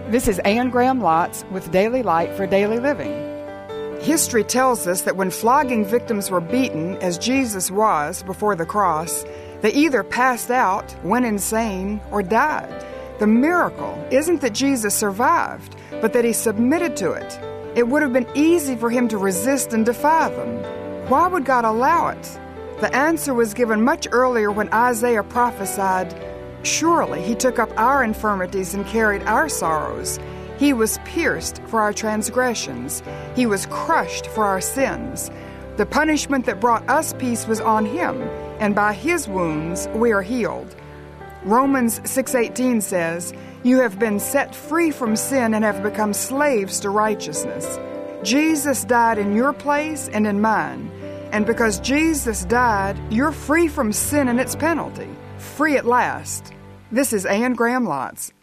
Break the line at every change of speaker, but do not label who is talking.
This is Anne Graham Lotz with Daily Light for Daily Living. History tells us that when flogging victims were beaten, as Jesus was before the cross, they either passed out, went insane, or died. The miracle isn't that Jesus survived, but that he submitted to it. It would have been easy for him to resist and defy them. Why would God allow it? The answer was given much earlier when Isaiah prophesied, "Surely he took up our infirmities and carried our sorrows. He was pierced for our transgressions. He was crushed for our sins. The punishment that brought us peace was on him, and by his wounds we are healed." Romans 6:18 says, "You have been set free from sin and have become slaves to righteousness." Jesus died in your place and in mine. And because Jesus died, you're free from sin and its penalty. Free at last. This is Anne Graham Lotz.